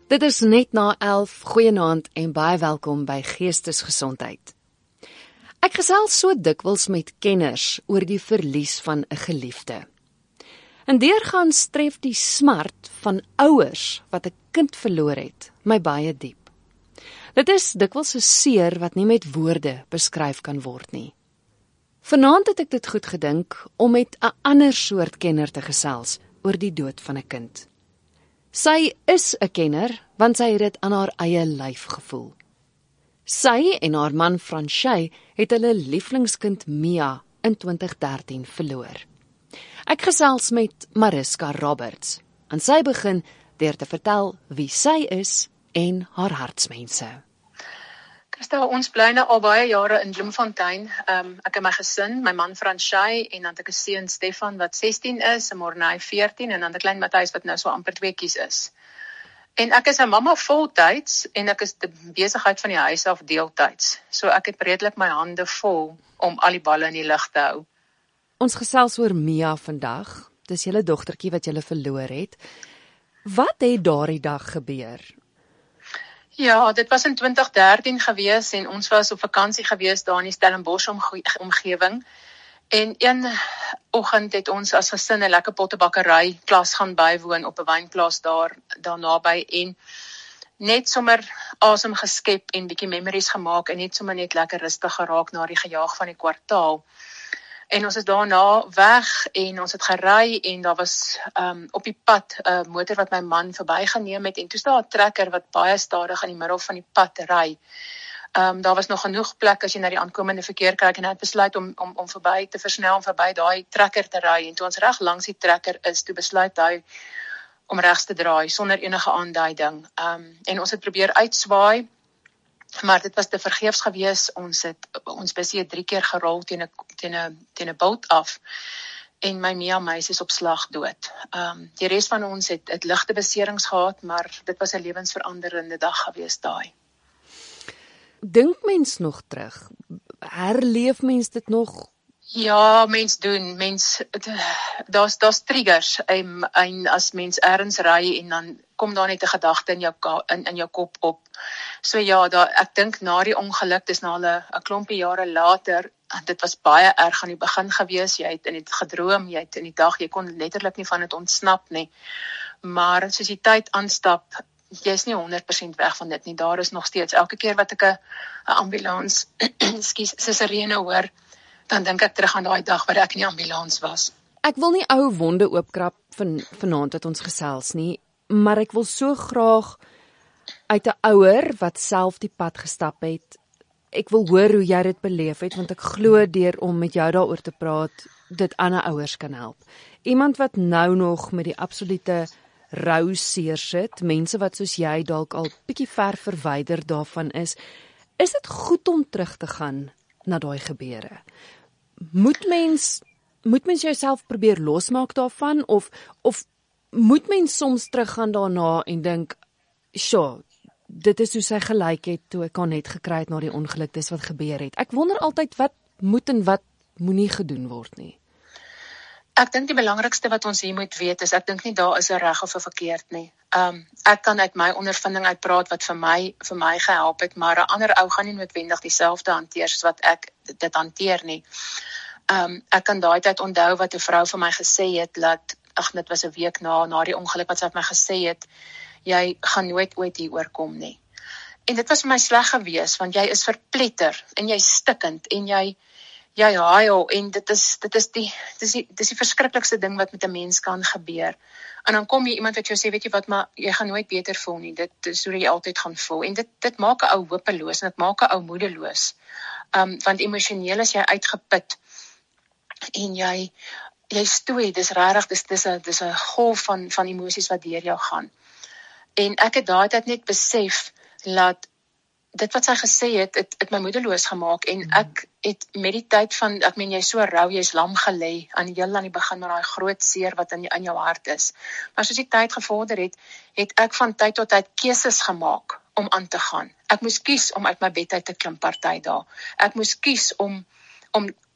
Dit is net na 11, goeienaand en baie welkom by Geestesgesondheid. Ek gesels so dikwels met kenners oor die verlies van 'n geliefde. En deurgaans tref die smart van ouers wat 'n kind verloor het, my baie diep. Dit is dikwels 'n seer wat nie met woorde beskryf kan word nie. Vanaand het ek dit goed gedink om met 'n ander soort kenner te gesels oor die dood van 'n kind. Sy is 'n kenner, want sy het dit aan haar eie lyf gevoel. Sy en haar man Franchey het hulle lieflingskind Mia in 2013 verloor. Ek gesels met Mariska Roberts, en sy begin deur te vertel wie sy is en haar hartsmense. Christa, ons bly nou al baie jare in Bloemfontein. Ek en my gesin, my man Franchey en dan het ek 'n seun Stefan wat 16 is, en Morney 14 en dan 'n klein Matthys wat nou so amper 2 is. En ek is 'n mamma voltyds en ek is die besigheid van die huis af deeltyds. So ek het redelik my hande vol om al die balle in die lug te hou. Ons gesels oor Mia vandag. Dis julle dogtertjie wat julle verloor het. Wat het daardie dag gebeur? Ja, dit was in 2013 gewees en ons was op vakansie gewees daar in die Stellenbosch omgewing. En een oggend het ons as gesin 'n lekker pottebakkery klas gaan bywoon op 'n wynklas daar naby en net sommer asem geskep en bietjie memories gemaak en net sommer net lekker rustig geraak na die gejaag van die kwartaal. En ons is daarna weg en ons het gery en daar was op die pad 'n motor wat my man verbygeneem het en toe staan 'n trekker wat baie stadig in die middel van die pad ry. Daar was nog genoeg plek as jy na die aankomende verkeer kyk en hy het besluit om verby te versnel om verby daai trekker te ry en toe ons reg langs die trekker is, toe besluit hy om regs te draai sonder enige aanduiding. En ons het probeer uitswaai, maar dit was te vergeefs gewees. Ons busie het 3 keer gerol teen 'n bout af en my Mia meisie is op slag dood. Die res van ons het ligte beserings gehad, maar dit was 'n lewensveranderende dag gewees daai. Dink mens nog terug? Herleef mens dit nog? Ja, mens doen. Daar's triggers. En as mens ergens ry en dan kom daar net 'n gedagte in jou kop op. So ja, ek dink na die ongeluk, dis nou al 'n klompie jare later, dit was baie erg aan die begin gewees. Jy het gedroom, jy het in die dag, jy kon letterlik nie van dit ontsnap nie. Maar soos die tyd aanstap, jy is nie 100% weg van dit nie. Daar is nog steeds, elke keer wat ek 'n ambulans, se sirene hoor, dan dink ek terug aan daai dag waar ek in die ambulans was. Ek wil nie ou wonde oopkrap vanaand wat ons gesels nie, maar ek wil so graag uit 'n ouer wat self die pad gestap het, ek wil hoor hoe jy dit beleef het, want ek glo deur om met jou daaroor te praat, dit ander ouers kan help. Iemand wat nou nog met die absolute rou seer sit, mense wat soos jy dalk al bietjie ver verwyder daarvan is dit goed om terug te gaan na daai gebeure? Moet mens jouself probeer losmaak daarvan, of moet mens soms teruggaan daarna en dink, sjoe, dit is hoe sy gelyk het toe ek haar net gekry het na die ongeluk, dis wat gebeur het. Ek wonder altyd wat moet en wat moenie gedoen word nie. Ek dink die belangrikste wat ons hier moet weet is, ek dink nie daar is 'n reg of 'n verkeerd nie. Ek kan uit my ondervinding uitpraat wat vir my gehelp het, maar 'n ander ou gaan nie noodwendig dieselfde hanteer soos wat ek dit hanteer nie. Ek kan daai tyd onthou wat 'n vrou vir my gesê het, dit was 'n week na die ongeluk wat sy vir my gesê het, jy gaan nooit ooit hier oorkom nie. En dit was vir my sleg gewees, want jy is verpletter en jy stikkend en jy huil en dit is die verskriklikste ding wat met 'n mens kan gebeur. En dan kom jy iemand wat jou sê, weet jy wat, maar jy gaan nooit beter voel nie. Dit is hoe jy altyd gaan voel. En dit maak 'n ou hopeloos en dit maak 'n ou moedeloos. Want emosioneel is jy uitgeput en jy stoei, dis regtig, dis 'n golf van emosies wat deur jou gaan. En ek het daai tyd net besef dat dit wat sy gesê het my moedeloos gemaak en ek het met die tyd van, jy's so rou, jy's lam gelê aan die begin met daai groot seer wat in jou hart is. Maar soos die tyd gevorder het ek van tyd tot tyd keuses gemaak om aan te gaan. Ek moes kies om uit my bed uit te klim party dae. Ek moes kies om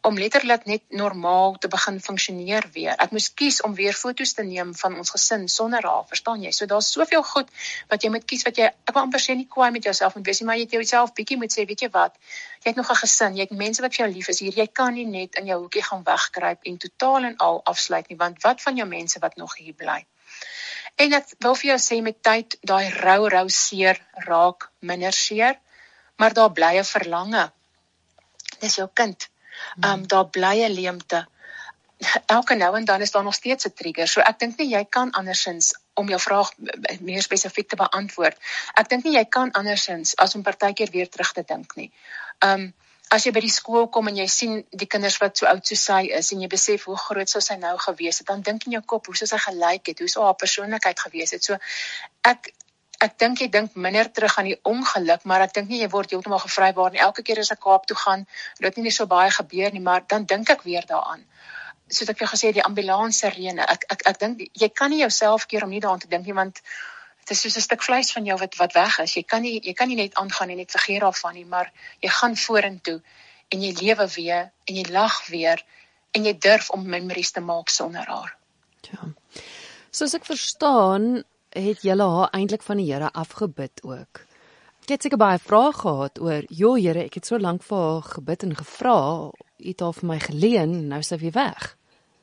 om letterlik net normaal te begin funksioneer weer. Ek moes kies om weer foto's te neem van ons gesin sonder haar, verstaan jy? So daar's soveel goed wat jy moet kies, wat jy, ek wil amper sê nie kwaai met jouself moet wees nie, maar jy het jouself bietjie moet sê, weet jy wat, jy het nog 'n gesin, jy het mense wat vir jou lief is hier, jy kan nie net in jou hoekie gaan wegkruip en totaal en al afsluit nie, want wat van jou mense wat nog hier bly? En ek wil vir jou sê, met tyd, daai rou seer raak minder seer, maar daar bly 'n verlange. Dis jou kind. Daar bly 'n leemte. Elke nou en dan is daar nog steeds 'n trigger. So ek dink nie jy kan andersins, om jou vraag meer spesifiek te beantwoord, ek dink nie jy kan andersins as om partykeer weer terug te dink nie. As jy by die skool kom en jy sien die kinders wat so oud soos sy is, en jy besef hoe groot sou sy nou gewees het, dan dink in jou kop, hoe sou sy gelyk het, hoe sou haar persoonlikheid gewees het. So ek dink jy dink minder terug aan die ongeluk, maar ek dink nie jy word heeltemal gevrywaar nie. Elke keer as ek Kaap toe gaan, dit nie so baie gebeur nie, maar dan dink ek weer daaraan. Soos ek jou gesê het, die ambulanssirene, ek dink, jy kan nie jouself keer om nie daaraan te dink nie, want het is soos 'n stuk vleis van jou wat weg is. Jy kan nie net aangaan en net vergeet daarvan nie, maar jy gaan vorentoe, en jy lewe weer, en jy lag weer, en jy durf om memories te maak sonder haar. Ja. Soos ek verstaan, het julle haar eintlik van die Here afgebid ook. Jy het seker baie vrae gehad oor, Here, ek het so lank vir haar gebid en gevra, het haar vir my geleen, nou is sy weer weg.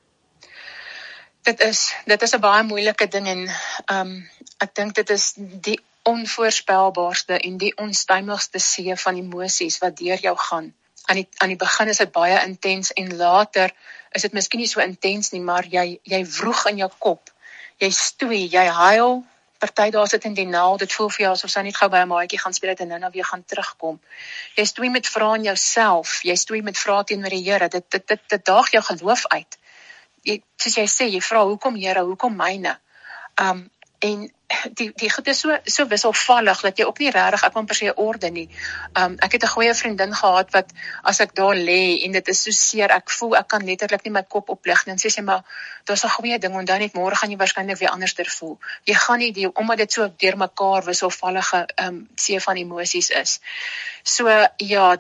Dit is 'n baie moeilike ding, en ek dink dit is die onvoorspelbaarste en die onstuimigste see van emosies wat deur jou gaan. Aan die begin is dit baie intens, en later is dit miskien nie so intens nie, maar jy vroeg in jou kop. Jy stoei, jy huil, party daar sit in die naal, dit voel vir jou asof sy net gou by 'n maatjie gaan speel het en nou weer gaan terugkom. Jy stoei met vrae in jouself, jy stoei met vrae teenoor die Here, dit daag jou geloof uit. Soos jy sê, jy vra, hoekom Here, hoekom myne? En die goed is so wisselvallig, dat jy ook nie regtig, ek wil amper sê, orde nie. Ek het 'n goeie vriendin gehad, wat, as ek daar lê, en dit is so seer, ek voel, ek kan letterlik nie my kop oplig nie, en sê maar, daar's 'n goeie ding, onthou net, môre gaan jy waarskynlik weer anderster voel. Jy gaan nie, omdat dit so deur mekaar wisselvallige see van emosies is. So, ja,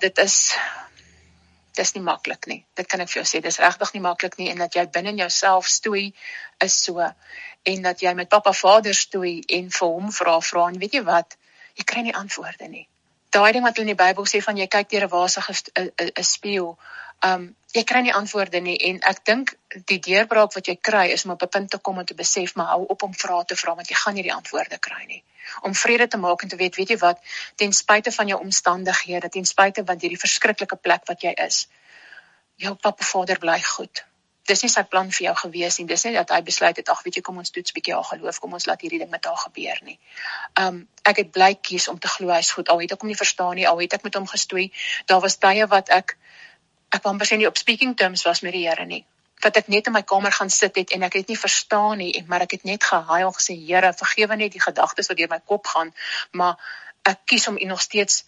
dis nie maklik nie. Dit kan ek vir jou sê, dis regtig nie maklik nie, en dat jy binne in jouself stoei, is so, en dat jy met Papa Vader stoei, en vir hom vra, en weet jy wat, jy kry nie antwoorde nie. Daai ding wat hulle in die Bybel sê, van jy kyk deur 'n wasige spieël, jy kry nie antwoorde nie, en ek dink, die deurbraak wat jy kry, is om op 'n punt te kom en te besef, maar hou op om vrae te vra, want jy gaan nie die antwoorde kry nie. Om vrede te maak en te weet jy wat, ten spyte van jou omstandighede, ten spyte van hierdie verskriklike plek wat jy is, jou Papa Vader bly goed. Dis nie sy plan vir jou gewees nie, dis nie dat hy besluit het, weet jy, kom ons toets bietjie haar geloof, kom ons laat hierdie ding met haar gebeur nie. Ek het bly kies om te glo hy is goed, al het ek hom nie verstaan nie, al het ek met hom gestoei, daar was tye wat ek wil amper sê nie op speaking terms was met die Here nie, wat ek net in my kamer gaan sit het, en ek het nie verstaan nie, maar ek het net gehuil en gesê, Here, vergewe net die gedagtes wat deur my kop gaan, maar ek kies om U nog steeds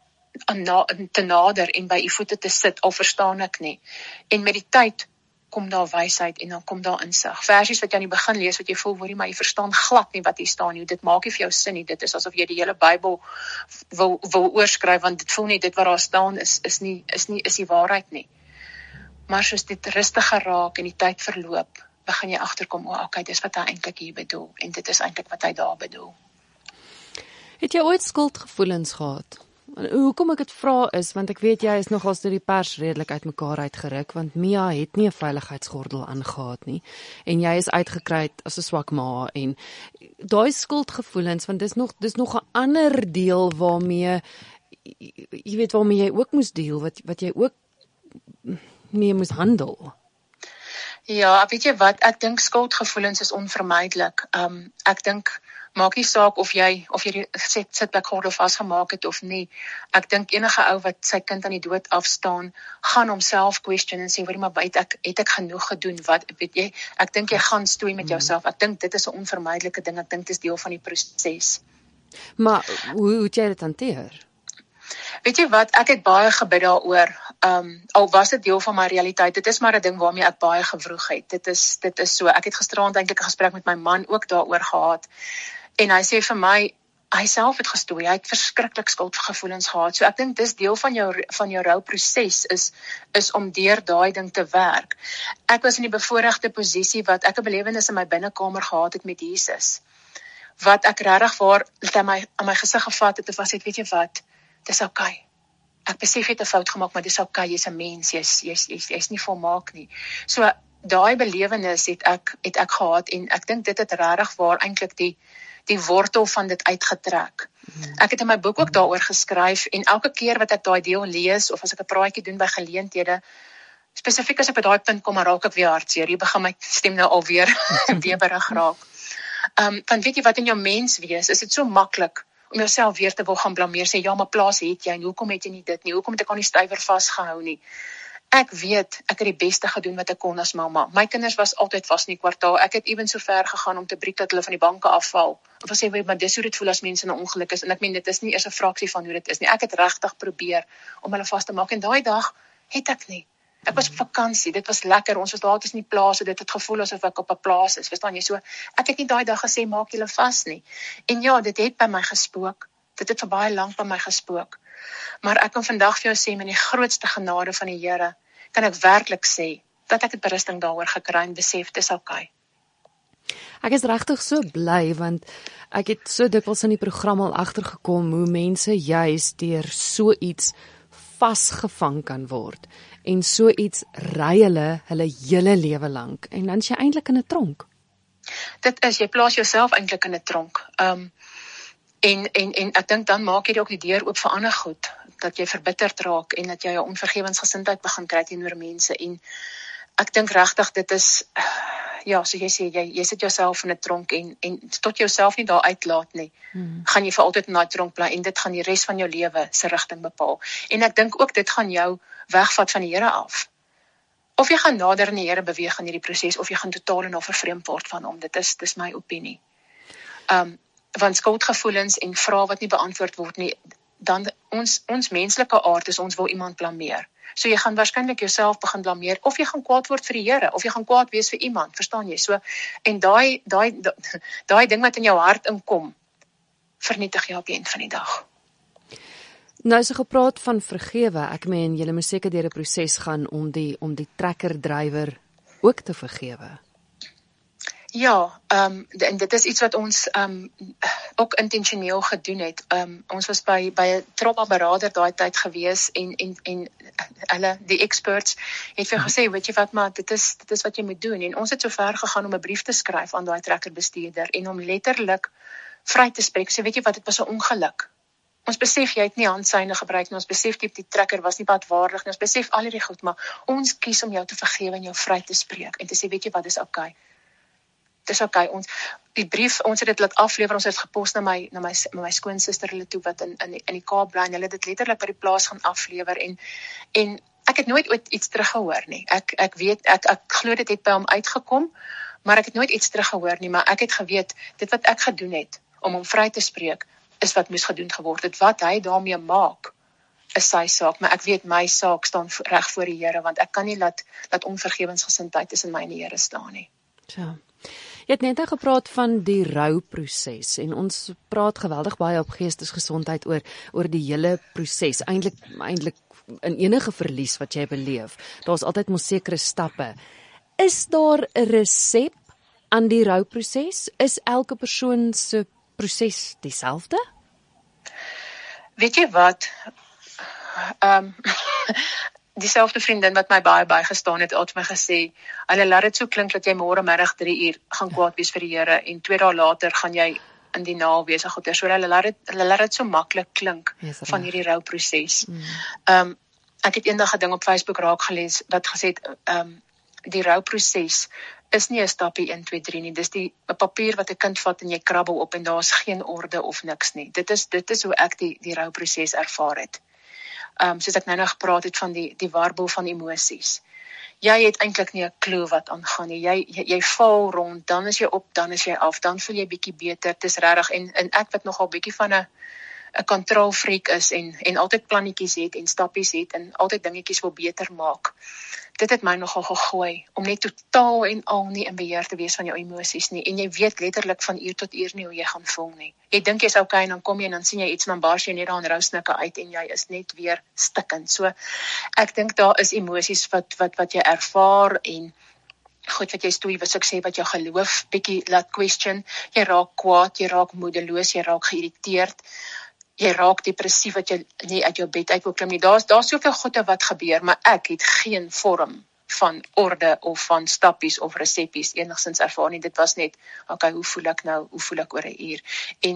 te nader en by U voete te sit, al verstaan ek nie. En met die tyd kom daar wysheid, en dan kom daar insig. Versies wat jy aan die begin lees, wat jy voel, hoorie, maar jy verstaan glad nie wat hier staan nie, dit maak nie vir jou sin nie, dit is asof jy die hele Bybel wil oorskryf, want dit voel nie, dit wat daar staan is die waarheid nie. Maar soos dit rustiger raak en die tyd verloop, begin jy agterkom, okay, dis wat hy eintlik hier bedoel, en dit is eintlik wat hy daar bedoel. Het jy ooit skuldgevoelens gehad? Hoekom ek dit vra is, want ek weet jy is nogals deur die pers redelik uitmekaar uitgeruk, want Mia het nie 'n veiligheidsgordel aangehad nie, en jy is uitgekry as 'n swak ma, en daai skuldgevoelens, want dis nog 'n ander deel waarmee jy ook moes deel, wat jy ook mee moes handel. Ja, weet jy wat, ek dink skuldgevoelens is onvermydelik. Ek dink, maak nie saak of jy die sitplekgordel vasgemaak het of nie. Ek dink enige ou wat sy kind aan die dood afstaan, gaan homself question en sê, maar het ek genoeg gedoen? Wat weet jy? Ek dink jy gaan stoei met jouself. Ek dink dit is 'n onvermydelike ding. Ek dink dit is deel van die proses. Maar hoe het jy dit hanteer? Weet jy wat, ek het baie gebid daaroor, al was dit deel van my realiteit, dit is maar 'n ding waarmee ek baie gewroeg het, dit is so, ek het gisteraand eintlik 'n gesprek met my man ook daaroor gehad, en hy sê vir my, hy self het gestoei, hy het verskriklik skuldgevoelens gehad. So ek dink dis deel van jou rouproses is om deur daai ding te werk. Ek was in die bevoorregte posisie wat ek 'n belewenis in my binnekamer gehad het met Jesus. Wat ek regtig waar aan my gesig gevat het en was het, weet jy wat, dis okay. Ek besef het 'n fout gemaak, maar dis okay, jy's 'n mens, jy's nie volmaak nie. So daai belewenis het ek gehad en ek dink dit het regtig waar eintlik die wortel van dit uitgetrek. Ek het in my boek ook daaroor geskryf en elke keer wat ek daai deel lees of as ek 'n praatjie doen by geleenthede, spesifiek as ek by daai punt kom, raak ek weer hartseer. Hier begin my stem nou alweer weeberig raak. Want weet jy wat in jou mens wees, is dit so maklik om jouself weer te wil gaan blameer, sê ja, maar plaas het jy en hoekom het jy nie dit nie? Hoekom het ek aan die stywer vasgehou nie? Ek weet, ek het die beste gedoen wat ek kon as mamma. My kinders was altyd vas in die kwartaal. Ek het ewen so ver gegaan om te briek dat hulle van die banke afval. Of as sê, maar dis hoe dit voel as mense in 'n ongeluk is. En ek meen, dit is nie eers 'n fraksie van hoe dit is nie. Ek het regtig probeer om hulle vas te maak. En daai dag het ek nie. Ek was op vakansie. Dit was lekker. Ons was daar tussen die plase. Dit het gevoel asof ek op 'n plaas is. Verstaan jy? So, ek het nie daai dag gesê maak julle vas nie. En ja, dit het by my gespook. Dit het vir baie lank by my gespook. Maar ek kan vandag vir jou sê met die grootste genade van die Here kan ek werklik sê dat ek het berusting daaroor gekry en besef dis okay. Ek is regtig so bly want ek het so dikwels in die program al agtergekom hoe mense juis deur so iets vasgevang kan word en so iets ry hulle hele lewe lank en dan is jy eintlik in 'n tronk. Dit is, jy plaas jouself eintlik in 'n tronk. En ek dink dan maak jy ook die deur oop vir ander goed, dat jy verbitterd raak en dat jy 'n onvergewensgesindheid begin kry teenoor mense en ek dink regtig dit is ja, so jy sê jy sit jouself in 'n tronk en tot jouself nie daar uitlaat nie, gaan jy vir altyd in daai tronk bly en dit gaan die res van jou lewe se rigting bepaal. En ek dink ook dit gaan jou wegvat van die Here af. Of jy gaan nader in die Here beweeg in hierdie proses of jy gaan totaal en al vervreemd word van hom. Dis my opinie. Want skuldgevoelens en vrae wat nie beantwoord word nie, dan ons menslike aard is ons wil iemand blameer. So jy gaan waarskynlik jouself begin blameer of jy gaan kwaad word vir die Here of jy gaan kwaad wees vir iemand, verstaan jy? So en daai ding wat in jou hart inkom, vernietig jy op die einde van die dag. Nou is gepraat van vergewe. Ek meen jy moet seker deur 'n proses gaan om die trekkerdrywer ook te vergewe. Ja, en dit is iets wat ons ook intentioneel gedoen het. Ons was by 'n trauma-beraader daai tyd gewees en hulle, die experts, het vir gesê, weet jy wat, maar dit is wat jy moet doen. En ons het so ver gegaan om 'n brief te skryf aan daai trekkerbestuurder en om letterlik vry te spreek. So weet jy wat, dit was 'n ongeluk. Ons besef jy het nie handsyne gebruik nie, ons besef die trekker was nie padwaardig nie, ons besef al hierdie goed, maar ons kies om jou te vergewe en jou vry te spreek en te sê, weet jy wat, dis okay. Dis okay, die brief, ons het dit laat aflewer, ons het gepos na my skoonsister hulle toe, wat in die Kaap bly, en hulle het dit letterlik by die plaas gaan aflewer, en ek het nooit ooit iets teruggehoor nie, ek weet, ek glo dit het by hom uitgekom, maar ek het nooit iets teruggehoor nie, maar ek het geweet, dit wat ek gedoen het, om hom vry te spreek, is wat moes gedoen geword het, wat hy daarmee maak, is sy saak, maar ek weet my saak staan reg voor die Here, want ek kan nie laat onvergewensgesindheid tussen my en die Here staan nie. Ja. Jy het net gepraat van die rouproses en ons praat geweldig baie op geestesgesondheid oor die hele proses. Eintlik in enige verlies wat jy beleef, daar's altyd mos sekere stappe. Is daar 'n resep aan die rouproses? Is elke persoon se proses dieselfde? Weet jy wat? Dieselfde vriendin wat my baie bygestaan het, het my gesê, hulle laat dit so klink dat jy môre middag 3 uur gaan kwaad wees vir die Here en 2 dae later gaan jy in die naal wees. So hulle laat dit so maklik klink van hierdie rouproses. Ek het eendag 'n ding op Facebook raak gelees wat gesê het, die rouproses is nie 'n stappie 1, 2, 3 nie. Dis 'n papier wat 'n kind vat en jy krabbel op en daar's geen orde of niks nie. Dit is hoe ek die rouproses ervaar het. Soos ek nou gepraat het van die warboel van emosies. Jy het eintlik nie 'n klou wat aangaan nie. Jy val rond, dan is jy op, dan is jy af, dan voel jy bietjie beter. Dis regtig en ek wat nogal bietjie van 'n kontrolfreak is en altyd plannetjies het en stappies het en altyd dingetjies wil beter maak. Dit het my nogal gegooi, om net totaal en al nie in beheer te wees van jou emosies nie, en jy weet letterlik van uur tot uur nie hoe jy gaan voel nie. Jy dink jy's okay, en dan kom jy en dan sien jy iets, en dan bars jy net daar in rousnikke uit, en jy is net weer stikkend. So, ek dink daar is emosies wat jy ervaar, en goed wat jy stoei, wat ek sê, wat jou geloof bietjie laat question, jy raak kwaad, jy raak moedeloos, jy raak geïrriteerd, jy raak depressief, wat jy nie uit jou bed uit wil klim nie. Daar's soveel goede wat gebeur, maar ek het geen vorm van orde of van stappies of resepies enigstens ervaar nie. Dit was net, okay, hoe voel ek nou, hoe voel ek oor 'n uur?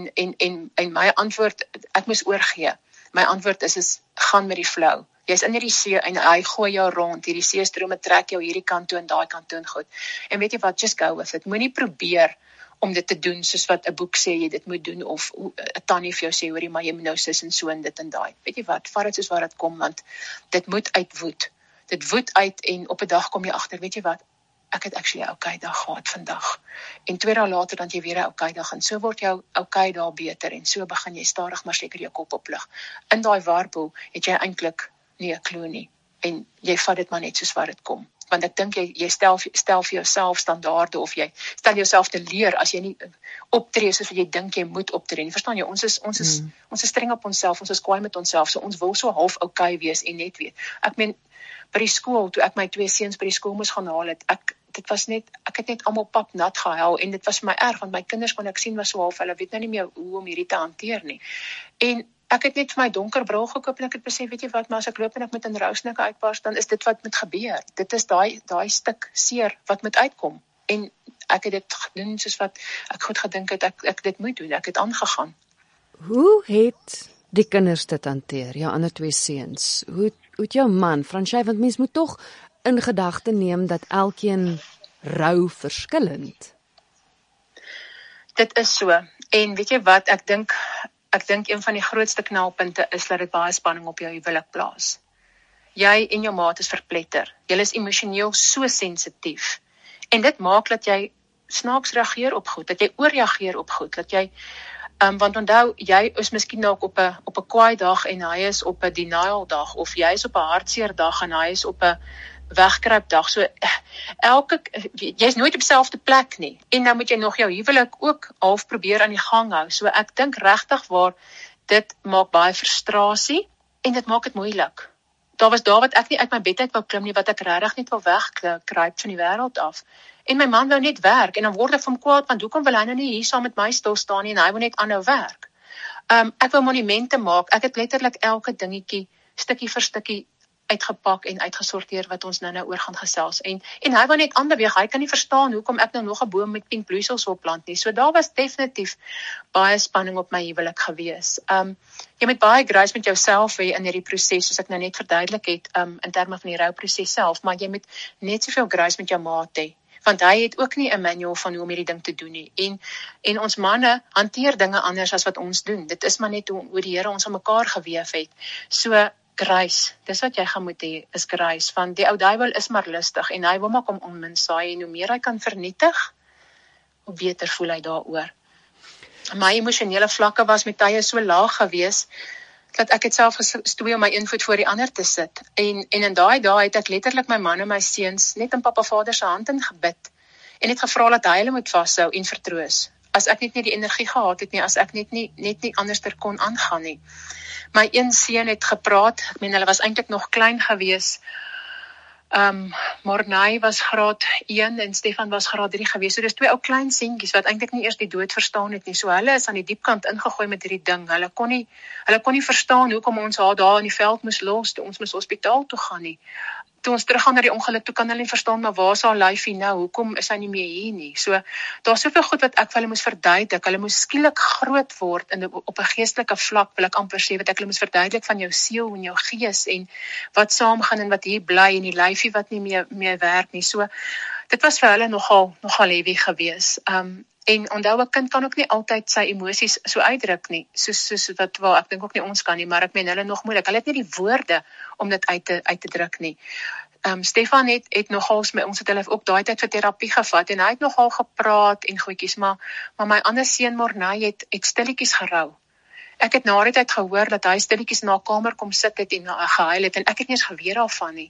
En my antwoord, ek moes oorgee. My antwoord is gaan met die flow. Jy's in hierdie see en hy gooi jou rond, hierdie seestrome trek jou hierdie kant toe en daai kant toe en goed. En weet jy wat, just go with it. Moenie probeer om dit te doen soos wat 'n boek sê jy dit moet doen, of 'n tannie vir jou sê, hoorie, maar jy moet nou sis en so en dit en daai. Weet jy wat, vat dit soos waar dit kom, want dit moet uitwoed. Dit woed uit en op 'n dag kom jy agter, weet jy wat, ek het actually 'n okay dag gehad vandag. En 2 dae later dan jy weer 'n okay dag, en so word jou okay dae beter, en so begin jy stadig maar seker jou kop oplig. In daai warboel het jy eintlik nie 'n klou nie, en jy vat dit maar net soos wat dit kom. Want ek dink jy stel vir jouself standaarde, of jy stel jouself te leer as jy nie optree soos wat jy dink jy moet optree nie. Verstaan jy, ons is streng op onsself, ons is kwaai met onsself, so ons wil so half okay wees en net weet. Ek meen, by die skool, toe ek my 2 seuns by die skool moes gaan haal het, ek het net almal pap nat gehuil, en dit was vir my erg, want my kinders kon ek sien was so half, hulle weet nou nie meer hoe om hierdie te hanteer nie. En ek het net vir my donker bril gekoop, en ek het besef, weet jy wat, maar as ek loop en ek met 'n rousnikke uitbars, dan is dit wat moet gebeur. Dit is daai stuk seer wat moet uitkom. En ek het dit gedoen soos wat ek goed gedink het, ek dit moet doen, ek het aangegaan. Hoe het die kinders dit hanteer, jou ander 2 seuns? Hoe het jou man, Franshay, want mens moet tog in gedagte neem dat elkeen rou verskillend. Dit is so, en weet jy wat, ek dink een van die grootste knelpunte is dat dit baie spanning op jou huwelik plaas. Jy en jou maat is verpletter. Julle is emosioneel so sensitief. En dit maak dat jy snaaks reageer op goed, dat jy oorreageer op goed, dat jy, want onthou, jy is miskien ook op 'n kwaai dag en hy is op 'n denial dag, of jy is op 'n hartseer dag en hy is op 'n wegkruip dag. So jy's nooit op dieselfde plek nie. En nou moet jy nog jou huwelik ook half probeer aan die gang hou. So ek dink regtig waar dit maak baie frustrasie en dit maak dit moeilik. Daar was daar wat ek nie uit my bed uit wou klim nie, wat ek regtig net wil wegkruip van die wêreld af. En my man wou net werk, en dan word ek van hom kwaad, want hoekom wil hy nou nie hier saam met my stil staan nie, en hy wil net aanhou werk. Ek wil monumente maak, ek het letterlik elke dingetjie, stukkie vir stukkie, uitgepak en uitgesorteer wat ons nou oor gaan gesels. En hy wou net aanbeweeg, hy kan nie verstaan hoekom ek nou nog 'n boom met pink bloeisels wil plant nie. So daar was definitief baie spanning op my huwelik gewees. Jy moet baie grace met jouself hê in hierdie proses, soos ek nou net verduidelik het, in terme van die rouproses self, maar jy moet net soveel grace met jou maat hê, want hy het ook nie 'n manual van hoe om hierdie ding te doen nie. En ons manne hanteer dinge anders as wat ons doen. Dit is maar net hoe die Here ons aan mekaar geweef het. So grace, dis wat jy gaan moet hê, is grace, want die ou duiwel is maar lustig, en hy wil maar kom onmin saai, en hoe meer hy kan vernietig, hoe beter voel hy daaroor. My emosionele vlakke was met tye so laag gewees, dat ek het self gestoei om my een voet voor die ander te sit, en in daai dae het ek letterlik my man en my seuns net in pappa vader se hand ingebid, en het gevra dat hy hulle moet vashou en vertroos, as ek net nie die energie gehad het nie, as ek net nie anderster kon aangaan nie. My een seun het gepraat, ek meen hulle was eintlik nog klein gewees, Mornay was graad 1 en Stefan was graad 3 gewees, so dis 2 ou klein seentjies wat eintlik nie eers die dood verstaan het nie, so hulle is aan die diep kant ingegooi met hierdie ding, hulle kon nie verstaan hoekom ons haar daar in die veld moes los, toe ons moes hospitaal toe gaan nie. Toe ons teruggaan na die ongeluk, toe kan hulle nie verstaan, maar waar is haar lyfie nou, hoekom is hy nie meer hier nie? So, daar's soveel goed wat ek vir hulle moes verduidelik, hulle moes skielik groot word op 'n geestelike vlak, wil ek amper sê, wat ek hulle moes verduidelik van jou siel en jou gees, en wat saamgaan en wat hier bly, en die lyfie wat nie meer werk nie. So, dit was vir hulle nogal heavy gewees. En onthou, 'n kind kan ook nie altyd sy emosies so uitdruk nie, soos wat wel, ek dink ook nie ons kan nie, maar ek meen hulle nog moeilik, hulle het nie die woorde om dit uit te druk nie. Stefan het nogal, ons het hulle ook daai tyd vir terapie gevat, en hy het nogal gepraat en goedjies, maar my ander seun Mornay het stilletjies gerou. Ek het na die tyd gehoor dat hy stilletjies in haar kamer kom sit het en gehuil het en ek het nie eens geweet daarvan nie.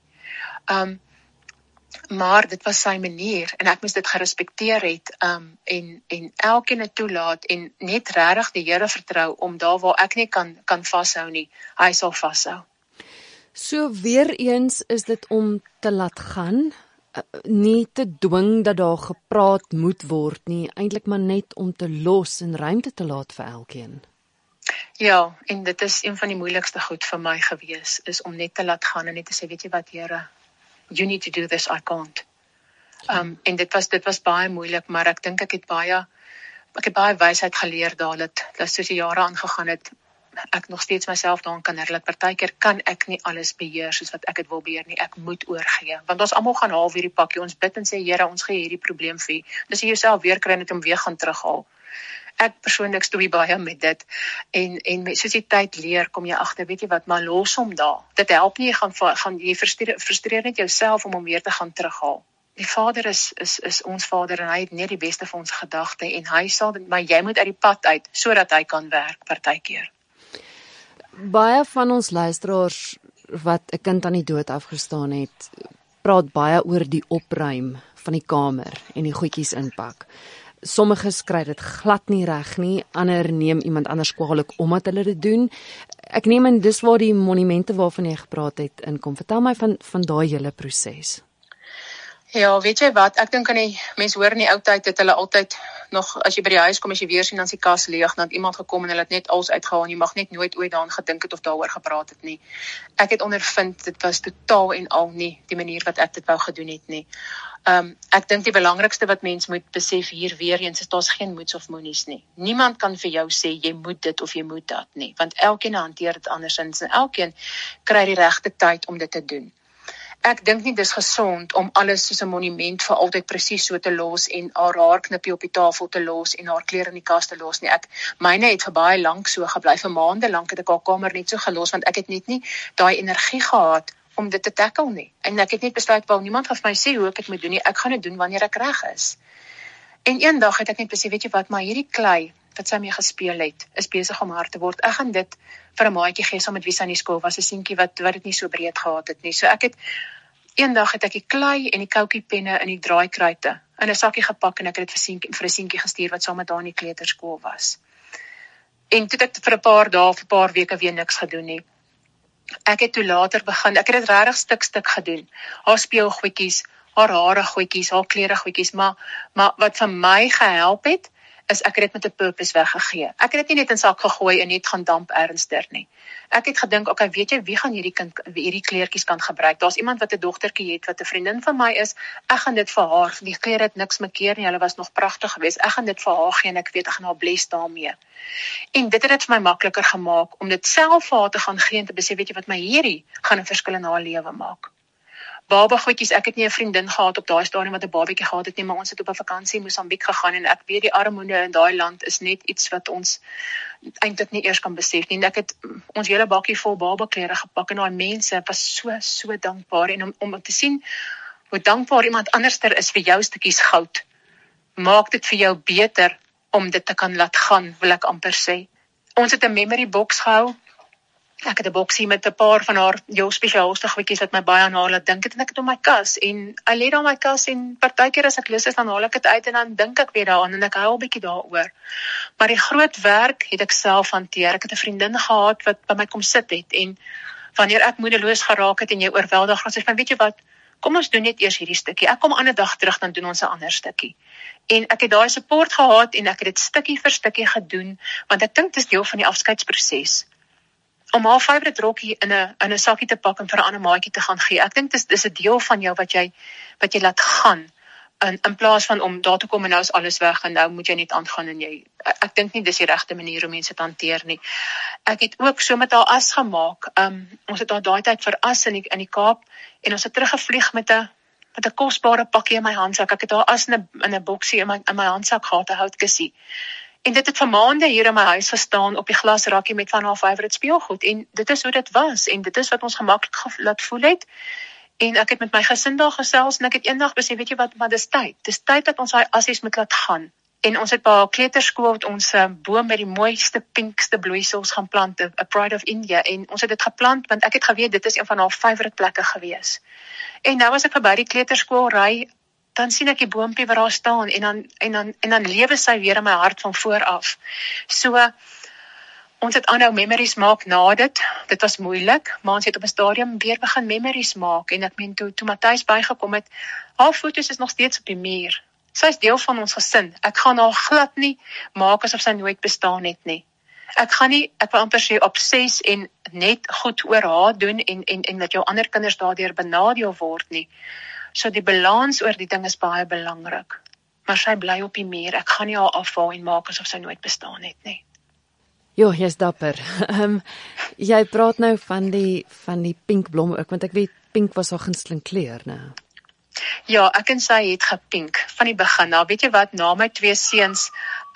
Maar dit was sy manier en ek moes dit gerespekteer het en elkeen het toelaat en net regtig die Here vertrou om daar waar ek nie kan vashou nie, hy sal vashou. So weer eens is dit om te laat gaan, nie te dwing dat daar gepraat moet word nie, eintlik maar net om te los en ruimte te laat vir elkeen. Ja, en dit is een van die moeilikste goed vir my gewees, is om net te laat gaan en net te sê, weet jy wat Here, you need to do this, I can't. En dit was baie moeilik, maar ek dink ek het baie wysheid geleer daar, dat soos die jare aangegaan het, ek nog steeds myself daaraan kan herinner, dat partykeer kan ek nie alles beheer soos wat ek dit wil beheer nie, ek moet oorgee, want ons almal gaan haal hierdie pakkie, ons bid en sê, Here, ons gee hierdie probleem vir U, dis jy jouself weer kry net om weer gaan terughaal. Ek persoonlik stoei baie met dit, en soos die tyd leer, kom jy agter, weet jy wat, maar los hom daar, dit help nie, jy frustreer net jouself om hom weer te gaan terughaal. Die Vader is ons Vader, en hy het net die beste vir ons gedagte, en hy sal, maar jy moet uit die pad uit, sodat hy kan werk, partykeer. Baie van ons luisteraars wat 'n kind aan die dood afgestaan het, praat baie oor die opruim van die kamer en die goedjies inpak. Sommiges kry dit glad nie reg nie, ander neem iemand anders kwaadlik omdat hulle dit doen. Ek neem aan dis waar die monumente waarvan jy gepraat het inkom. Vertel my van daai hele proses. Ja, weet jy wat, ek dink aan die mense hoor in die ou tyd dat hulle altyd nog, as jy by die huis kom, as jy weer sien, dan is die kas leeg, dan het iemand gekom en hulle het net alles uitgehaal en jy mag net nooit ooit daaraan gedink het of daaroor gepraat het nie. Ek het ondervind, dit was totaal en al nie die manier wat ek dit wou gedoen het nie. Ek dink die belangrikste wat mens moet besef hier weer eens is, daar's geen moets of moenies nie. Niemand kan vir jou sê, jy moet dit of jy moet dat nie, want elkeen hanteer dit andersins en elkeen kry die regte tyd om dit te doen. Ek dink nie dis gesond om alles soos 'n monument vir altyd presies so te los en haar haarknippie op die tafel te los en haar klere in die kas te los nie. Myne het vir baie lank so gebly, vir maande lank het ek haar kamer net so gelos, want ek het net nie daai energie gehad om dit te tackle nie. En ek het net besluit, wel, niemand gaan vir my sê hoe ek dit moet doen nie, ek gaan dit doen wanneer ek reg is. En eendag het ek net besef, weet jy wat, maar hierdie klei wat sy mee gespeel het, is besig om hard te word. Ek gaan dit vir 'n maatjie gee, saam met wie sy in die skool was, 'n seentjie wat dit nie so breed gehad het nie. So eendag het ek die klei en die koukiepenne in die draaikruite in 'n sakkie gepak en ek het dit vir 'n seentjie gestuur wat saam met haar in die kleuterskool was. En toe het ek vir 'n paar dae of 'n paar weke weer niks gedoen nie. Ek het toe later begin, ek het dit regtig stuk gedoen. Haar speelgoedjies, haar hare goedjies, haar klere goedjies, maar wat vir my gehelp het, is ek het dit met 'n purpose weggegee. Ek het dit nie net in sak gegooi en net gaan damp ernstiger nie. Ek het gedink, okay, weet jy, wie gaan hierdie kleertjies kan gebruik? Daar's iemand wat 'n dogtertjie het wat 'n vriendin van my is. Ek gaan dit vir haar. Die klere het niks mekeer nie. Hulle was nog pragtig geweest. Ek gaan dit vir haar gee en ek weet ek gaan haar bless daarmee. En dit het dit vir my makliker gemaak om dit self vir haar te gaan gee en te besef, weet jy wat, my hierdie gaan 'n verskil in haar lewe maak. Babagoedjies, ek het nie 'n vriendin gehad op daai stadium wat 'n babatjie gehad het nie, maar ons het op 'n vakansie in Mosambiek gegaan en ek weet die armoede in daai land is net iets wat ons eintlik nie eers kan besef nie. En ek het ons hele bakkie vol babaklere gepak en daai mense was so dankbaar en om te sien hoe dankbaar iemand anderster is vir jou stukkies goud, maak dit vir jou beter om dit te kan laat gaan, wil ek amper sê. Ons het 'n memory box gehou. Ek het 'n boksie met 'n paar van haar jou spesiaalste goedjies wat my baie aan haar laat dink het en ek het op my kas en hy lê daar op my kas en partykeer as ek lus is dan haal ek dit uit en dan dink ek weer daaraan en ek huil 'n bietjie daaroor. Maar die groot werk het ek self hanteer. Ek het 'n vriendin gehad wat by my kom sit het en wanneer ek moedeloos geraak het en jy oorweldig raak, sê ek, weet jy wat, kom ons doen net eers hierdie stukkie. Ek kom 'n ander dag terug dan doen ons 'n ander stukkie. En ek het daai support gehad en ek het dit stukkie vir stukkie gedoen want ek dink dit is deel van die afskeidsproses. Om haar favourite rokkie in 'n sakkie te pak en vir 'n ander maatjie te gaan gee. Ek dink dis 'n deel van jou wat jy laat gaan in plaas van om daar te kom en nou is alles weg en nou moet jy net aangaan en ek dink nie dis die regte manier om mense te hanteer nie. Ek het ook so met haar as gemaak. Ons het haar daai tyd vir as in die Kaap en ons het teruggevlieg met 'n kosbare pakkie in my handsak. Ek het haar as in 'n boksie in my handsak gehad, 'n houtkussie. En dit het vir maande hier in my huis gestaan op die glasrakkie met van haar favourite speelgoed en dit is hoe dit was en dit is wat ons gemaklik laat voel het en ek het met my gesin daar gesels en ek het eendag besef, weet jy wat, maar dis tyd dat ons daai assies moet laat gaan En ons het by haar kleuterskool ons boom met die mooiste, pinkste bloeisels gaan plant, 'n Pride of India, en ons het dit geplant, want ek het geweet, dit is een van haar favourite plekke gewees. En nou as ek verby die kleuterskool ry, dan sien ek die boompie waar daar staan, en dan lewe sy weer in my hart van voor af. So, ons het aanhou memories maak na dit was moeilik, maar ons het op 'n stadium weer begin memories maak, en ek meen, toe Matthys bygekom het, haar foto's is nog steeds op die muur. Sy is deel van ons gesin. Ek gaan haar glad nie maak asof sy nooit bestaan het nie. Ek wil amper sê obses en net goed oor haar doen en dat jou ander kinders daardeur benadeel word nie. So die balans oor die ding is baie belangrik. Maar sy bly op die muur. Ek gaan nie haar afhaal en maak asof sy nooit bestaan het nie. Jo, jy's dapper. Jy praat nou van die pink blom ook, want ek weet pink was haar gunsteling kleur, né? Ja, ek en sy het gepink van die begin. Nou, weet jy wat, na my 2 seuns,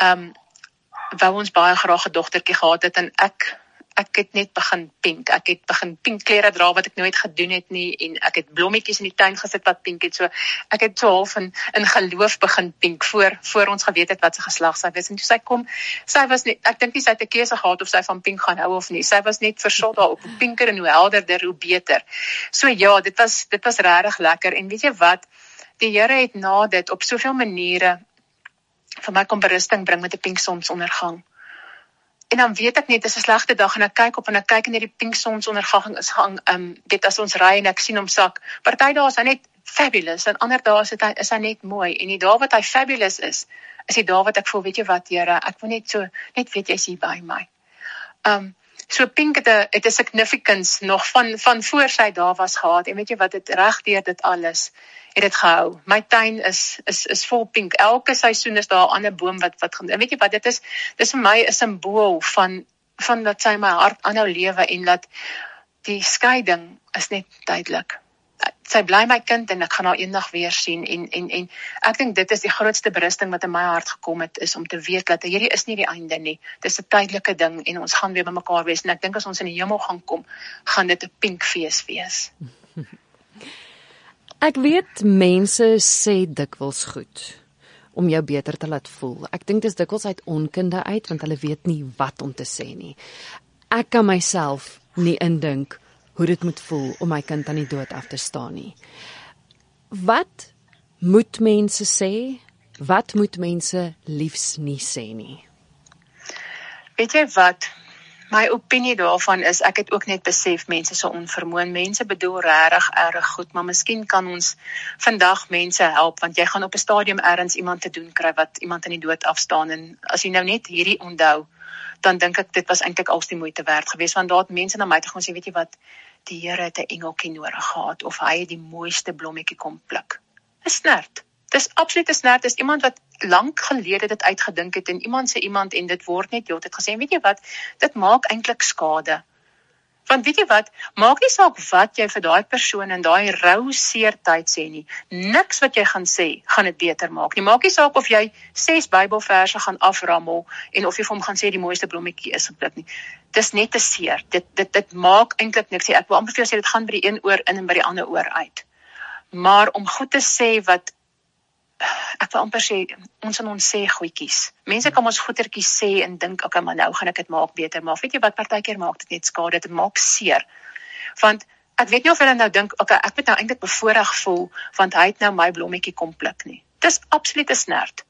wou ons baie graag 'n dogtertjie gehad het, en ek het net begin pink. Ek het begin pink klere dra wat ek nooit gedoen het nie, en ek het blommetjies in die tuin gesit wat pink het. So ek het so half in geloof begin pink voor ons geweet het wat se geslag sy was. En toe sy kom, sy was net, ek dink nie sy het 'n keuse gehad of sy van pink gaan hou of nie. Sy was net versot daarop, hoe pinker en hoe helderder, hoe beter. So ja, dit was regtig lekker. En weet jy wat, die Here het na dit op soveel maniere vir my kom berusting bring met 'n pink sonsondergang. En dan weet ek net, dis 'n slegte dag, en ek kyk op en ek kyk in hierdie pink sonsondergang is gang, dit as ons ry en ek sien hom sak. Party dae is hy net fabulous, en ander dae is hy net mooi. En die dae wat hy fabulous is die dae wat ek voel, weet jy wat, Here, ek wil net weet jy's hier by my. So pink het 'n significance nog van voor sy daar was gehad, en weet jy wat, dit reg deur dit alles het dit gehou. My tuin is vol pink. Elke seisoen is daar 'n ander boom wat gaan. En weet jy wat, dit is vir my 'n simbool van dat sy my hart aanhou lewe, en dat die skeiding is net duidelik. Sy bly my kind, en ek gaan haar eendag weer sien, en ek dink dit is die grootste berusting wat in my hart gekom het, is om te weet dat hierdie is nie die einde nie. Dis 'n tydelike ding, en ons gaan weer by mekaar wees, en ek dink as ons in die hemel gaan kom, gaan dit 'n pink fees wees. Ek weet mense sê dikwels goed om jou beter te laat voel. Ek dink dis dikwels uit onkunde uit, want hulle weet nie wat om te sê nie. Ek kan myself nie indink hoe dit moet voel om my kind aan die dood af te staan nie. Wat moet mense sê? Wat moet mense liefs nie sê nie? Weet jy wat? My opinie daarvan is, ek het ook net besef, mense so onvermoë. Mense bedoel regtig erg goed, maar miskien kan ons vandag mense help, want jy gaan op 'n stadium ergens iemand te doen kry wat iemand aan die dood afstaan, en as jy nou net hierdie onthou, dan dink ek dit was eintlik als die moeite werd geweest, want daar het mense na my toe gaan sê, weet jy wat, die Here het 'n engeltjie nodig gehad, of hy het die mooiste blommetjie kom pluk. Dis snert. Dis absoluut 'n snert. Dis iemand wat lank gelede dit uitgedink het, en iemand sê iemand, en dit word net heeltyd gesê, weet jy wat, dit maak eintlik skade. Want weet jy wat, maak nie saak wat jy vir daai persoon in daai rou seer tyd sê nie. Niks wat jy gaan sê, gaan dit beter maak nie. Maak nie saak of jy 6 Bybelverse gaan aframmel, en of jy vir hom gaan sê die mooiste blommetjie is gepluk nie. Dis net te seer. Dit maak eintlik niks. Ek wil amper vir jou sê, dit gaan by die een oor in en by die ander oor uit. Maar om goed te sê wat, ek wil amper sê, ons sê goedjies. Mense kan ons goetertjies sê en dink, okay, maar nou gaan ek dit maak beter, maar weet jy wat, partykeer maak dit net skade, dit maak seer. Want ek weet nie of hulle nou dink, okay, ek moet nou eintlik bevoorreg voel, want hy het nou my blommetjie kom pluk nie. Dis absoluut 'n snert.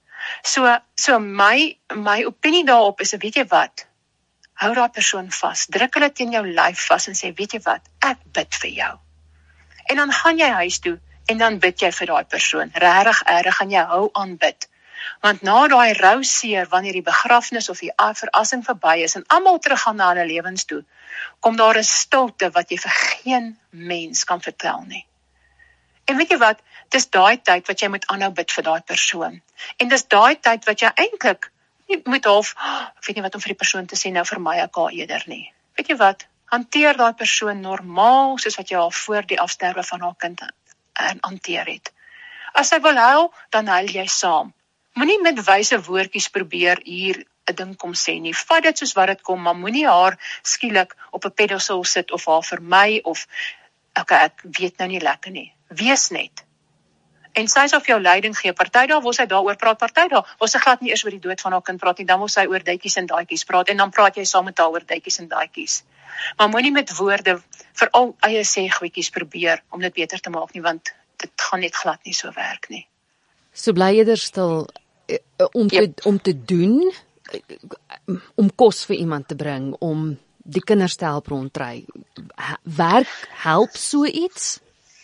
So my opinie daarop is, weet jy wat, hou daai persoon vas, druk hulle teen jou lyf vas en sê, weet jy wat, ek bid vir jou. En dan gaan jy huis toe, en dan bid jy vir daai persoon, regtig erg, gaan jy hou aan bid. Want na daai rou seer, wanneer die begrafnis of die verassing verby is, en almal teruggaan na hulle lewens toe, kom daar 'n stilte wat jy vir geen mens kan vertel nie. En weet jy wat, dis daai tyd wat jy moet aanhou bid vir daai persoon. En dis daai tyd wat jy eintlik nie moet half, ek weet nie wat om vir die persoon te sê, nou vermy ek haar eerder nie. Weet jy wat, hanteer daai persoon normaal, soos wat jy haar voor die afsterwe van haar kind hanteer het. As sy wil huil, dan huil jy saam. Moenie met wyse woordjies probeer hier 'n ding kom sê nie. Vat dit soos wat dit kom, maar moenie haar skielik op 'n pedestal sit of haar vermy of, okay, ek weet nou nie lekker nie. Wees net. En sy sal vir jou leiding gee. Party daar wil sy daaroor praat, party daar wil sy glad nie eers oor die dood van haar kind praat nie, dan wil sy oor dytjies en daadjies praat en dan praat jy saam met haar oor dytjies en daadjies. Maar moenie met woorde veral eie sê goedjies probeer om dit beter te maak nie, want dit gaan net glad nie so werk nie. So bly eerder stil om te doen, om kos vir iemand te bring, om die kinders te help rondry. Werk help so iets?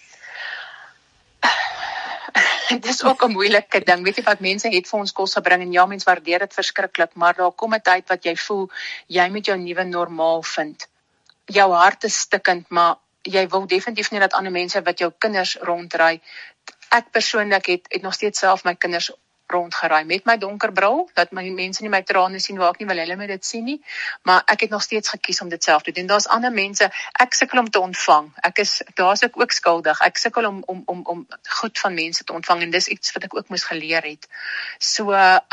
Dit is ook 'n moeilike ding. Weet jy wat, mense het vir ons kos gebring en ja, mens waardeer dit verskriklik, maar daar kom 'n tyd wat jy voel jy moet jou nuwe normaal vind. Jou hart is stikkend, maar jy wil definitief nie dat ander mense wat jou kinders rondry. Ek persoonlik het nog steeds self my kinders rondgery met my donker bril, dat my mense nie my trane sien waar ek nie wil hulle moet dit sien nie, maar ek het nog steeds gekies om dit self te doen. Daar's ander mense, ek sukkel om te ontvang. Daar's ek ook skuldig. Ek sukkel om goed van mense te ontvang en dis iets wat ek ook moes geleer het. So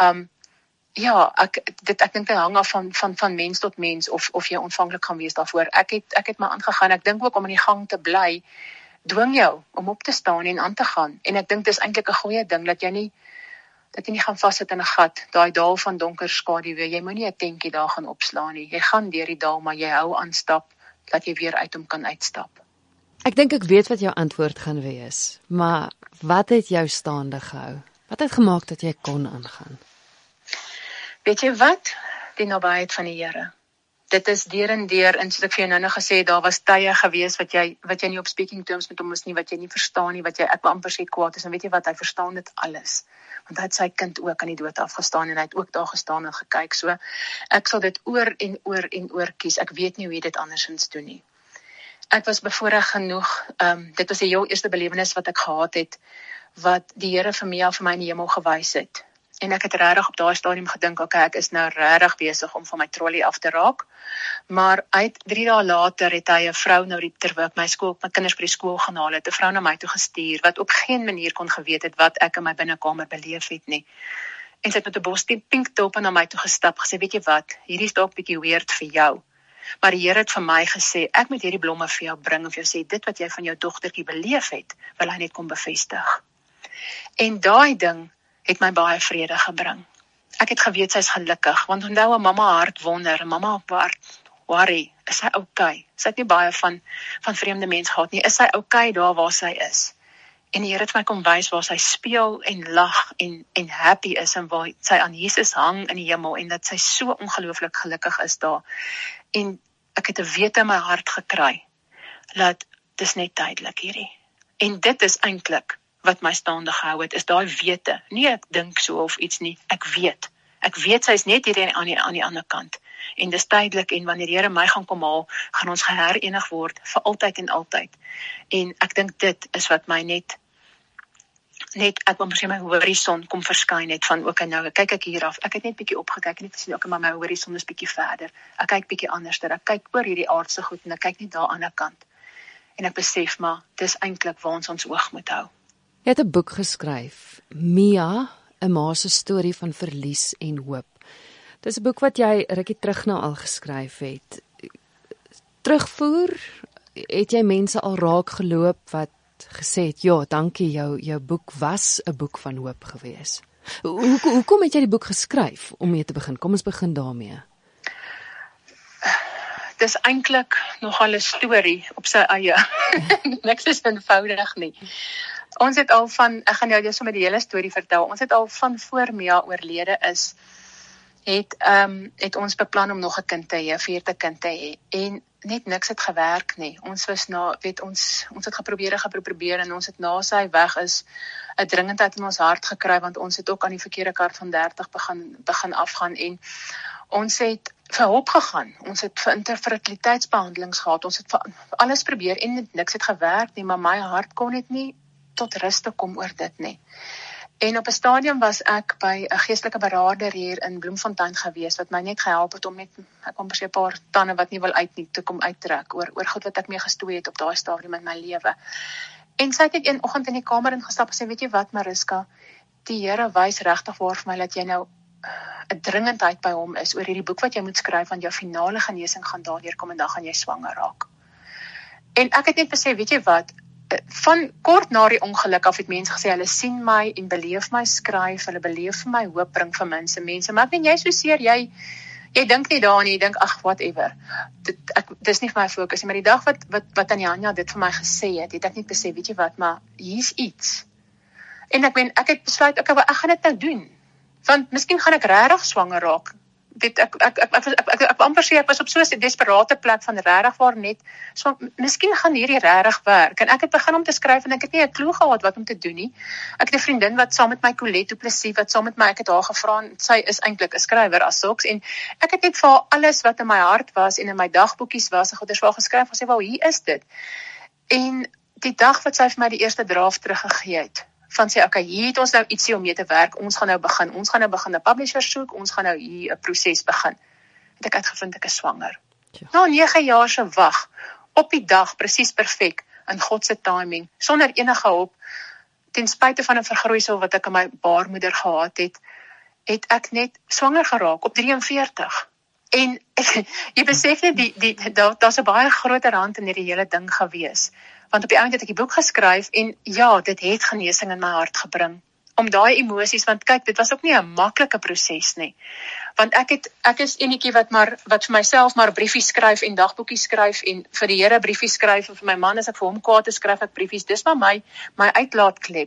ja, ek dink dit hang af van mens tot mens of jy ontvanklik gaan wees daarvoor. Ek het maar aangegaan. Ek dink ook om in die gang te bly dwing jou om op te staan en aan te gaan. En ek dink dis eintlik 'n goeie ding dat jy nie gaan vassit in 'n gat, daai daal van donker skaduwee. Jy moenie 'n tentjie daar gaan opslaan nie. Jy gaan deur die daal, maar jy hou aan stap dat jy weer uit hom kan uitstap. Ek dink ek weet wat jou antwoord gaan wees, maar wat het jou staande gehou? Wat het gemaak dat jy kon aangaan? Weet jy wat? Die nabyheid van die Here. Dit is deur en deur, en soos ek vir jou nou gesê, daar was tye gewees wat jy nie op speaking terms met hom is nie, wat jy nie verstaan nie, ek wil amper sê kwaad is, en weet jy wat, hy verstaan dit alles. Want hy het sy kind ook aan die dood afgestaan, en hy het ook daar gestaan en gekyk, so ek sal dit oor en oor en oor kies. Ek weet nie hoe jy dit andersins doen nie. Ek was bevoorreg genoeg, dit was die heel eerste belewenis wat ek gehad het, wat die Here vir my in die hemel gewys het. En ek het regtig op daai stadium gedink, okay, ek is nou regtig besig om van my trolley af te raak. Maar 3 dae later het hy 'n vrou nou terwyl ek my kinders by die skool gaan haal het, 'n vrou na my toe gestuur, wat op geen manier kon geweet het wat ek in my binnekamer beleef het nie. En sy het met 'n bos pink tulpe na my toe gestap, gesê, weet jy wat, hierdie is dalk bietjie weird vir jou. Maar die Here het vir my gesê, ek moet hierdie blomme vir jou bring, en vir jou sê, dit wat jy van jou dogtertjie beleef het, wil hy net kom bevestig. En daai ding het my baie vrede gebring. Ek het geweet sy is gelukkig, want onthou 'n mamma hart wonder, 'n mamma hart worry, is sy okay? Sy het nie baie van vreemde mense gehad nie, is sy okay daar waar sy is? En die Here het my kom wys waar sy speel en lag en happy is, en waar sy aan Jesus hang in die hemel, en dat sy so ongelooflik gelukkig is daar. En ek het 'n wete in my hart gekry, dat dis net tydelik hierdie. En dit is eintlik wat my staande gehou het, is daai wete. Nie ek dink so of iets nie, ek weet. Ek weet sy is net hier aan die ander kant. En dis tydelik, en wanneer die Here my gaan kom haal, gaan ons geherenig word vir altyd en altyd. En ek dink dit is wat my net ek wil sê my horison kom verskyn het van, okay, nou kyk ek hier af. Ek het net bietjie opgekyk en ek gesien, okay, maar my horison is bietjie verder. Ek kyk bietjie anderster. Ek kyk oor hierdie aardse goed en ek kyk net daar aan die ander kant. En ek besef maar, dis eintlik waar ons oog moet hou. Jy het 'n boek geskryf, Mia, 'n ma se storie van verlies en hoop. Dis 'n boek wat jy rukkie terug nou al geskryf het. Terugvoer, het jy mense al raak geloop wat gesê het, ja, dankie, jou boek was 'n boek van hoop gewees. Hoekom het jy die boek geskryf om mee te begin? Kom ons begin daarmee. Dis eintlik nogal 'n storie op sy eie. Niks is eenvoudig nie. Ons het al ek gaan jou sommer die hele storie vertel. Ons het al van voor Mia oorlede is, het ons beplan om nog 'n kind te hê, 'n 4de kind te hê. En net niks het gewerk nie. Ons was ons het geprobeer en ons het na sy weg is 'n dringendheid in ons hart gekry, want ons het ook aan die verkeerde kant van 30 begin afgaan, en ons het vir hulp gegaan. Ons het vir infertiliteitsbehandelings gehad. Ons het vir alles probeer en niks het gewerk nie, maar my hart kon net nie tot rus te kom oor dit nie. En op 'n stadium was ek by 'n geestelike beraader hier in Bloemfontein gewees, wat my net gehelp het om net, ek kon presies 'n paar tande wat nie wil uit nie, te kom uittrek, oor goed wat ek mee gestoei het op daai stadium in my lewe. En sy het net een oggend in die kamer ingestap en sê, weet jy wat, Mariska, die Here wys regtig waar vir my dat jy nou 'n dringendheid by hom is oor hierdie boek wat jy moet skryf, want jou finale genesing gaan daardeur kom en dan gaan jy swanger raak. En ek het net gesê, weet jy wat, van kort na die ongeluk af het mense gesê, hulle sien my en beleef my skryf, hulle beleef vir my hoop bring vir mense, maar ek weet jy so seer, jy dink nie daaraan, jy dink, ag, whatever. Dis nie vir my fokus nie, maar die dag wat Anja dit vir my gesê het ek net besef, weet jy wat, maar hier's iets. En ek het besluit, ek gaan dit nou doen. Want miskien gaan ek regtig swanger raak. Ek amper sê, ek was op so 'n desperate plek van regtig waar net, so miskien gaan hierdie regtig werk. En ek het begin om te skryf en ek het nie 'n klou gehad wat om te doen nie. Ek het 'n vriendin wat saam met my Colette Du Plessis, wat saam met my, ek het haar gevra, en sy is eintlik 'n skrywer as sulks, en ek het net vir haar alles wat in my hart was en in my dagboekies was, en goeders vir haar geskryf, gesê, "Wel, hier is dit." En die dag wat sy vir my die eerste draft teruggegee het, van sê, okay, hier het ons nou ietsie om mee te werk, ons gaan nou begin 'n publisher soek, ons gaan nou hier 'n proses begin. Het ek uitgevind ek is swanger. Ja. Na 9 jaar se wag, op die dag, presies perfek, in God se timing, sonder enige hulp, ten spyte van 'n vergroeisel wat ek in my baarmoeder gehad het ek net swanger geraak, op 43. En jy besef net, daar's 'n baie groter hand in hierdie hele ding gewees. Want op die einde het ek die boek geskryf en ja, dit het genesing in my hart gebring. Om daai emosies, want kyk, dit was ook nie 'n maklike proses nie. Want ek is enetjie wat vir myself maar briefies skryf en dagboekies skryf en vir die Here briefies skryf en vir my man as ek vir hom kaarte skryf ek briefies. Dis maar my uitlaatklep.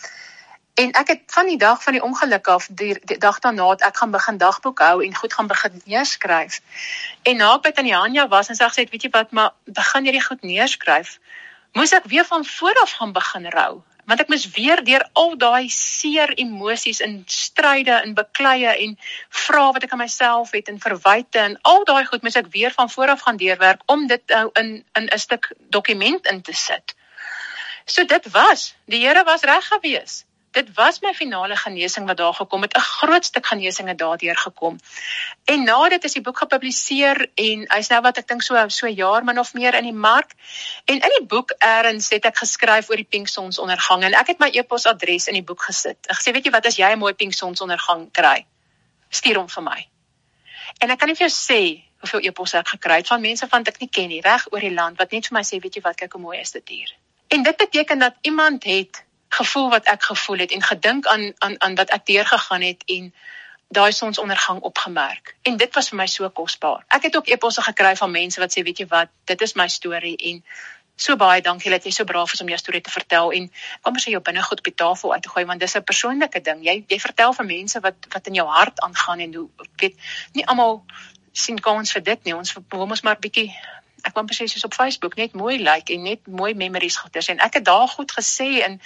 En ek het van die dag van die ongeluk af, die dag daarna het ek gaan begin dagboek hou en goed gaan begin neerskryf. En na ek by Tannie Anja was en sy gesê, weet jy wat, maar begin hierdie goed neerskryf, moes ek weer van vooraf gaan begin rou. Want ek moes weer deur al daai seer emosies en stryde en bekleie en vrae wat ek aan myself het en verwyte en al daai goed moes ek weer van vooraf gaan deurwerk om dit in 'n stuk dokument in te sit. So die Here was reg gewees. Dit was my finale genesing wat daar gekom het, 'n groot stuk genesing het daardeur gekom. En na dit is die boek gepubliseer en hy's nou wat ek dink so 'n jaar min of meer in die mark. En in die boek eers het ek geskryf oor die pink sonsondergang en ek het my e-posadres in die boek gesit. Ek gesê, weet jy wat, as jy 'n mooi pink sonsondergang kry, stuur hom vir my. En ek kan nie vir jou sê hoeveel e-posse ek gekry het van mense wat ek nie ken nie, reg oor die land, wat net vir my sê, weet jy wat, kyk hoe mooi is dit hier. En dit beteken dat iemand het gevoel wat ek gevoel het en gedink aan wat ek deurgegaan het en daai sonsondergang opgemerk. En dit was vir my so kosbaar. Ek het ook e-posse gekry van mense wat sê, weet jy wat, dit is my storie en so baie dankie dat jy so braaf is om jou storie te vertel en kom ons sê jou binnegoed op die tafel uit te gooi, want dis 'n persoonlike ding. Jy vertel vir mense wat in jou hart aangaan en hoe, weet, nie almal sien kans vir dit nie. Ons wil mos maar bietjie, ek wou presies soos op Facebook, net mooi like en net mooi memories goeders. En ek het daar goed gesê en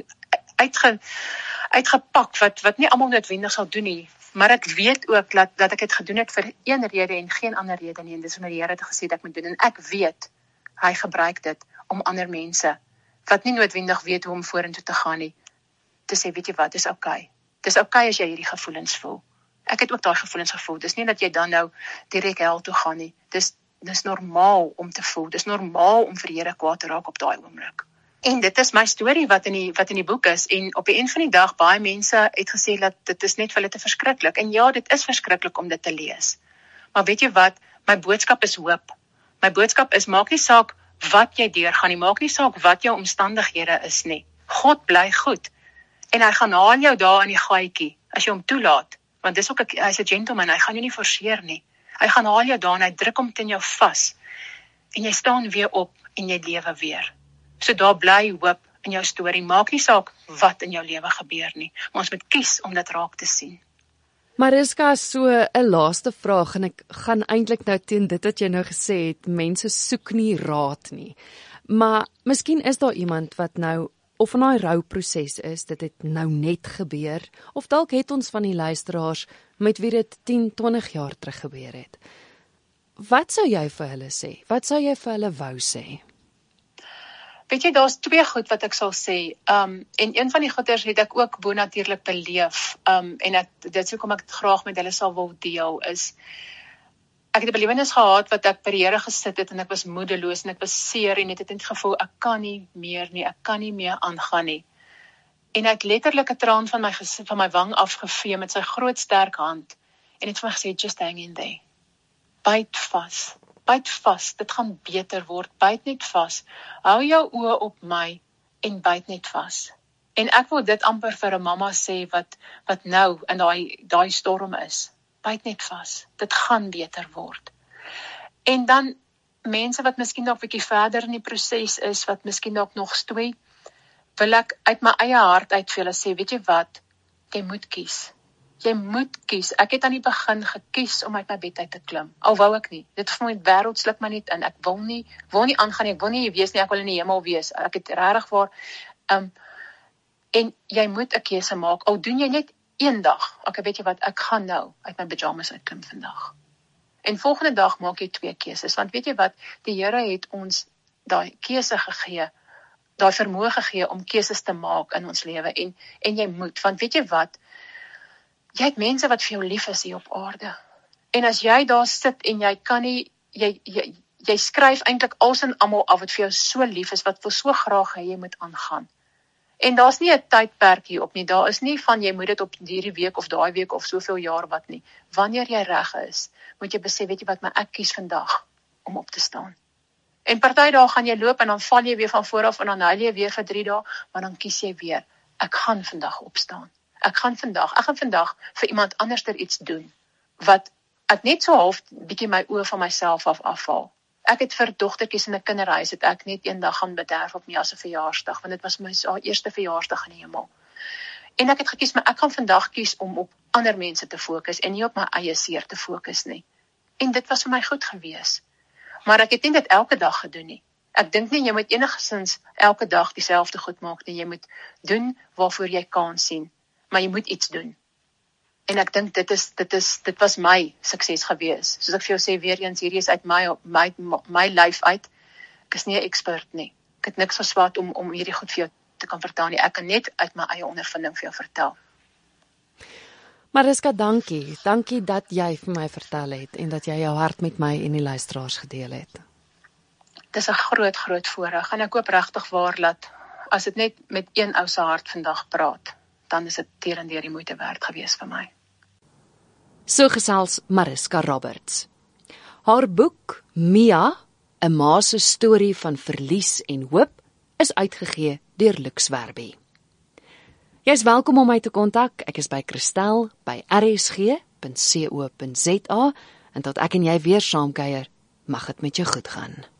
uitgepak wat nie almal noodwendig sal doen nie. Maar ek weet ook dat ek dit gedoen het vir een rede en geen ander rede nie. En dis omdat die Here het gesê dat ek moet doen. En ek weet, hy gebruik dit om ander mense, wat nie noodwendig weet hoe om vorentoe te gaan nie, te sê, weet jy wat, dis okay. Dis okay as jy hierdie gevoelens voel. Ek het ook daai gevoelens gevoel. Dis nie dat jy dan nou direk hel toe gaan nie. Dis normaal om te voel. Dis normaal om vir die Here kwaad te raak op daai oomblik. En dit is my storie wat in die boek is. En op die eind van die dag, baie mense het gesê dat dit is net vir hulle te verskriklik. En ja, dit is verskriklik om dit te lees. Maar weet jy wat? My boodskap is hoop. My boodskap is, maak nie saak wat jy deurgaan nie, maak nie saak wat jou omstandighede is nie. God bly goed. En hy gaan haal jou daar in die gaatjie, as jy hom toelaat. Want dis ook, hy's 'n gentleman, hy gaan jou nie forceer nie. Hy gaan haal jou daar en hy druk hom teen jou vas. En jy staan weer op en jy lewe weer. So daar bly hoop in jou storie. Maak nie saak wat in jou lewe gebeur nie. Maar ons moet kies om dit raak te sien. Mariska, so 'n laaste vraag en ek gaan eintlik nou teen dit wat jy nou gesê het, mense soek nie raad nie. Maar miskien is daar iemand wat nou of in daai rouproses is, dit het nou net gebeur, of dalk het ons van die luisteraars met wie dit 10, 20 jaar terug gebeur het. Wat sou jy vir hulle sê? Wat sou jy vir hulle wou sê? Weet jy, daar's 2 goed wat ek sal sê. En een van die goeders het ek ook bonatuurlik beleef. En dit is hoekom ek dit graag met hulle sal wil deel, is ek het 'n belewenis gehad wat ek by die Here gesit het en ek was moedeloos en ek was seer en het net gevoel ek kan nie meer nie, ek kan nie meer aangaan nie. En hy het letterlik 'n traan van my wang afgevee met sy groot sterk hand en het vir my gesê, just hang in there. Byt byt vas, dit gaan beter word, byt net vas. Hou jou oë op my en byt net vas. En ek wil dit amper vir 'n mamma sê wat nou in daai storm is. Byt net vas. Dit gaan beter word. En dan mense wat miskien dalk 'n bietjie verder in die proses is, wat miskien dalk nog stoei, wil ek uit my eie hart uit vir hulle sê, weet jy wat? Jy moet kies. Jy moet kies. Ek het aan die begin gekies om uit my bed uit te klim. Al wou ek nie. Dit vir my wêreld sluk my net in. Ek wil nie aangaan nie. Ek wil nie wees nie. Ek wil in die hemel wees. Ek het regtig waar en jy moet 'n keuse maak. Al doen jy net een dag. Okay, weet jy wat? Ek gaan nou uit my pyjamas uitklim vandag. En volgende dag maak jy 2 keuses. Want weet jy wat? Die Here het ons daai keuse gegee, daai vermoë gegee om keuses te maak in ons lewe. En jy moet. Want weet jy wat? Jy het mense wat vir jou lief is hier op aarde. En as jy daar sit en jy kan nie, jy skryf eintlik alles en almal af wat vir jou so lief is, wat wil so graag hê jy moet aangaan. En daar's nie 'n tydperk hierop nie. Daar is nie van jy moet dit op hierdie week of daai week of soveel jaar wat nie. Wanneer jy reg is, moet jy besef, weet jy wat, maar ek kies vandag om op te staan. En party dae gaan jy loop en dan val jy weer van voor af en dan huil jy weer vir 3 dae, maar dan kies jy weer, ek gaan vandag opstaan. Ek gaan vandag vir iemand anderster iets doen, wat ek net so half bietjie my oë van myself afval. Ek het vir dogtertjies in 'n kinderhuis, het ek net eendag gaan bederf op Mia se verjaarsdag, want dit was my haar eerste verjaarsdag in die hemel. En ek het gekies, maar ek gaan vandag kies om op ander mense te fokus, en nie op my eie seer te fokus nie. En dit was vir my goed gewees. Maar ek het nie dit elke dag gedoen nie. Ek dink nie, jy moet enigstens elke dag dieselfde goed maak nie, jy moet doen waarvoor jy kan sien. Maar jy moet iets doen. En ek dink dit was my sukses gewees. Soos ek vir jou sê, weer eens, hierdie is uit my lyf uit. Ek is nie 'n ekspert nie. Ek het niks verswaat om hierdie goed vir jou te kan vertel nie. Ek kan net uit my eie ondervinding vir jou vertel. Mariska, dankie. Dankie dat jy vir my vertel het en dat jy jou hart met my en die luisteraars gedeel het. Dis 'n groot voorreg en ek hoop regtig waar dat as dit net met een ou se hart vandag praat, dan is dit terendeer die moeite werd gewees vir my. So gesels Mariska Roberts. Haar boek Mia, 'n ma se storie van verlies en hoop, is uitgegee deur Lux Werby. Jy is welkom om my te kontak. Ek is by Christel@rsg.co.za en tot ek en jy weer saamkuier, mag dit met jou goed gaan.